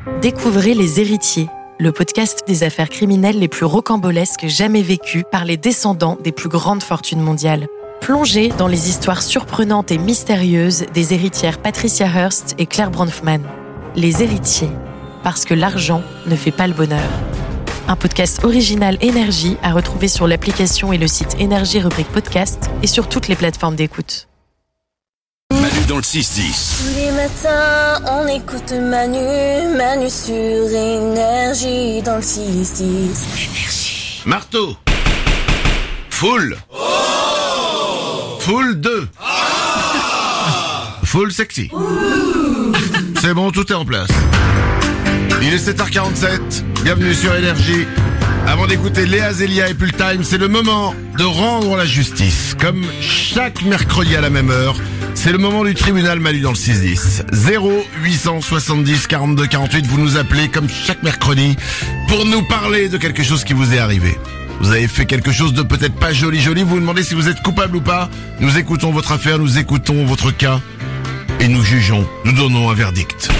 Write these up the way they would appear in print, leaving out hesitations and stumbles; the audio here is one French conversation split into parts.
Découvrez Les Héritiers, le podcast des affaires criminelles les plus rocambolesques jamais vécues par les descendants des plus grandes fortunes mondiales. Plongez dans les histoires surprenantes et mystérieuses des héritières Patricia Hearst et Claire Bronfman. Les Héritiers, parce que l'argent ne fait pas le bonheur. Un podcast original Énergie à retrouver sur l'application et le site Énergie rubrique podcast et sur toutes les plateformes d'écoute. Manu dans le 6-10. Tous les matins, on écoute Manu sur Énergie dans le 6-10. Marteau. Full. Full 2. Full sexy. C'est bon, tout est en place. Il est 7h47. Bienvenue sur Énergie. Avant d'écouter Léa Zélia et Pultime, c'est le moment de rendre la justice. Comme chaque mercredi à la même heure, c'est le moment du tribunal Manu dans le 6-10. 0870 42 48, vous nous appelez comme chaque mercredi pour nous parler de quelque chose qui vous est arrivé. Vous avez fait quelque chose de peut-être pas joli, vous vous demandez si vous êtes coupable ou pas. Nous écoutons votre affaire, nous écoutons votre cas et nous jugeons, nous donnons un verdict.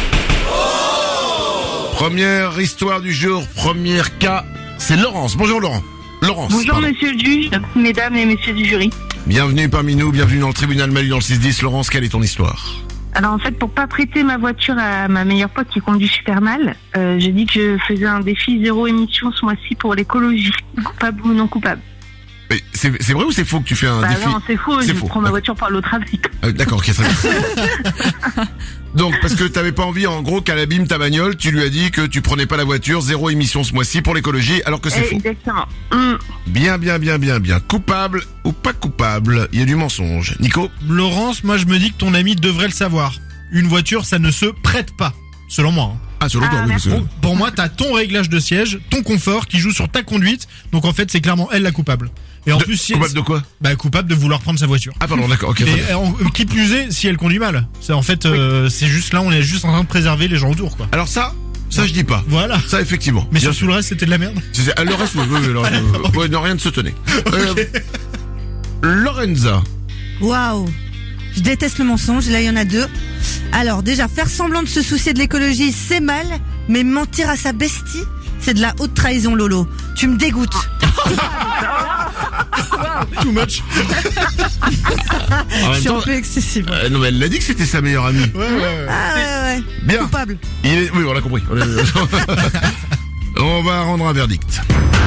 Première histoire du jour, premier cas, c'est Laurence. Bonjour Laurent. Laurence. Bonjour pardon. monsieur le juge, mesdames et messieurs du jury. Bienvenue parmi nous, bienvenue dans le tribunal Manu dans le 6-10. Laurence, quelle est ton histoire ? Alors en fait, pour pas prêter ma voiture à ma meilleure pote qui conduit super mal, j'ai dit que je faisais un défi zéro émission ce mois-ci pour l'écologie. Coupable ou non coupable. Mais c'est vrai ou c'est faux que tu fais un défi ? Non, c'est faux, C'est je faux. prends ma voiture par l'autre avis. D'accord, ok, très bien. Donc, parce que t'avais pas envie, en gros, qu'elle abîme ta bagnole, tu lui as dit que tu prenais pas la voiture, zéro émission ce mois-ci pour l'écologie, alors que c'est faux. Exactement. Bien. Coupable ou pas coupable, il y a du mensonge. Nico ? Laurence, moi je me dis que ton ami devrait le savoir. Une voiture, ça ne se prête pas, selon moi. Ah, selon toi, oui, merci. parce que... Pour moi, t'as ton réglage de siège, ton confort qui joue sur ta conduite, donc en fait c'est clairement elle la coupable. Et en plus, si coupable de quoi ? bah coupable de vouloir prendre sa voiture. Ah pardon, d'accord, ok. très bien. Et qui plus est, si elle conduit mal. C'est en fait, c'est juste là, on est juste en train de préserver les gens autour, quoi. Alors ça je dis pas. Voilà. Ça, effectivement. Mais Bien sur le reste, c'était de la merde. Le reste, oui, non, rien de se tenait. Lorenza. Waouh, je déteste le mensonge, là il y en a deux. Alors déjà, faire semblant de se soucier de l'écologie, c'est mal, mais mentir à sa bestie, c'est de la haute trahison, Lolo. Tu me dégoûtes. Too much. En Je même suis un temps, peu excessive. non mais elle l'a dit que c'était sa meilleure amie. Ouais. Ah ouais. Bien. Coupable. Oui, on l'a compris. On va rendre un verdict.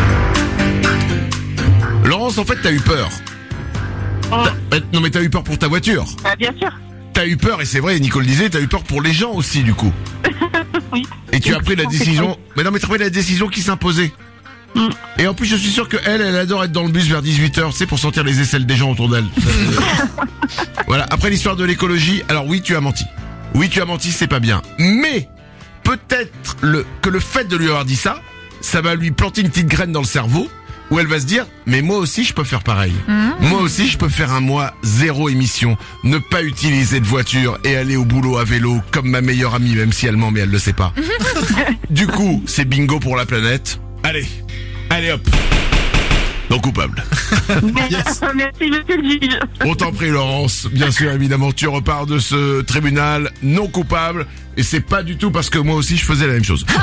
Laurence, en fait, t'as eu peur. Non mais t'as eu peur pour ta voiture. Ah, bien sûr. T'as eu peur, et c'est vrai, Nicole disait, t'as eu peur pour les gens aussi, du coup. Oui. Et tu as pris la décision... Mais non, mais t'as pris la décision qui s'imposait. Et en plus, je suis sûr que elle adore être dans le bus vers 18h, tu sais, pour sentir les aisselles des gens autour d'elle. Voilà, après l'histoire de l'écologie, alors oui, tu as menti. Oui, tu as menti, c'est pas bien. Mais, peut-être que le fait de lui avoir dit ça, ça va lui planter une petite graine dans le cerveau, où elle va se dire, mais moi aussi je peux faire pareil. Moi aussi je peux faire un mois zéro émission, ne pas utiliser de voiture et aller au boulot à vélo comme ma meilleure amie, même si elle ment mais elle le sait pas. Du coup, c'est bingo pour la planète. Allez hop. Non coupable. Merci monsieur le juge. On t'en prie Laurence, bien sûr évidemment tu repars de ce tribunal non coupable et c'est pas du tout parce que moi aussi je faisais la même chose.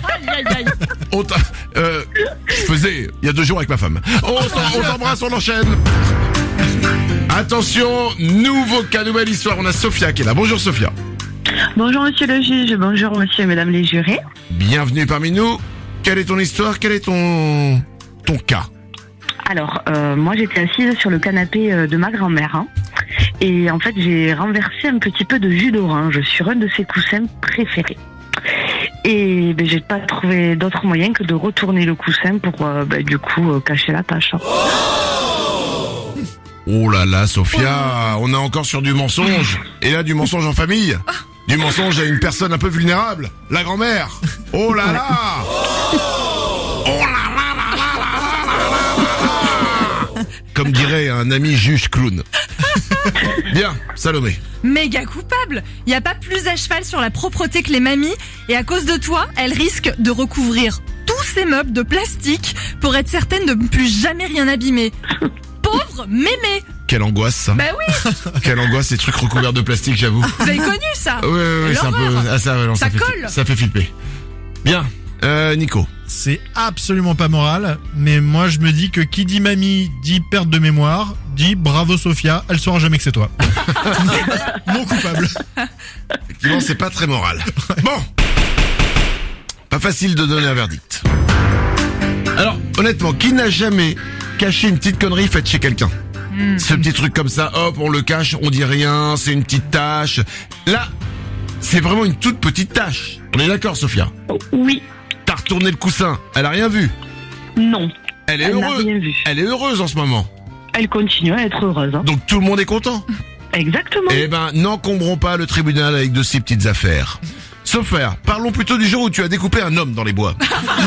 Je faisais il y a 2 jours avec ma femme. On t'embrasse, on enchaîne. Attention, nouveau cas, nouvelle histoire, on a Sophia qui est là. Bonjour Sophia. Bonjour monsieur le juge, bonjour monsieur et mesdames les jurés. Bienvenue parmi nous. Quelle est ton histoire? Quel est ton cas? Alors, moi j'étais assise sur le canapé de ma grand-mère et en fait j'ai renversé un petit peu de jus d'orange sur un de ses coussins préférés. Et j'ai pas trouvé d'autre moyen que de retourner le coussin pour du coup cacher la tâche. Oh là là Sophia, on est encore sur du mensonge. Et là du mensonge en famille. Du mensonge à une personne un peu vulnérable. La grand-mère. Oh là là. Comme dirait un ami juge clown. Bien, Salomé. Méga coupable. Y a pas plus à cheval sur la propreté que les mamies. Et à cause de toi, elle risque de recouvrir tous ses meubles de plastique pour être certaine de ne plus jamais rien abîmer. Pauvre mémé. Quelle angoisse, ça. Bah oui, Quelle angoisse, ces trucs recouverts de plastique, j'avoue. vous avez connu ça. Oui, c'est un peu... L'horreur. Ah, ça, ouais, non, Ça fait, colle. ça fait flipper. Bien, Nico. C'est absolument pas moral, mais moi je me dis que qui dit mamie dit perte de mémoire, dit bravo Sophia, elle saura jamais que c'est toi. Non coupable. Effectivement, c'est pas très moral. Bon. Pas facile de donner un verdict. Alors, honnêtement, qui n'a jamais caché une petite connerie faite chez quelqu'un? Ce petit truc comme ça, hop, on le cache, on dit rien, c'est une petite tâche. Là, c'est vraiment une toute petite tâche. On est d'accord, Sophia? Oui, T'as retourné le coussin, elle a rien vu. non. Elle est Elle n'a heureuse. rien vu. Elle est heureuse en ce moment. Elle continue à être heureuse. Hein. Donc tout le monde est content. Exactement. Eh ben, n'encombrons pas le tribunal avec de ces petites affaires. Sophia, parlons plutôt du jour où tu as découpé un homme dans les bois.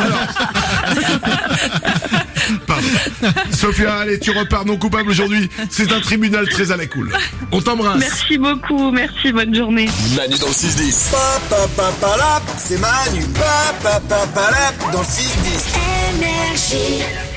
Pardon. Sophia, allez, tu repars non coupable aujourd'hui. C'est un tribunal très à la cool. On t'embrasse. Merci beaucoup, merci, bonne journée. Manu dans le 6-10. C'est Manu. Dans le 6-10. Énergie.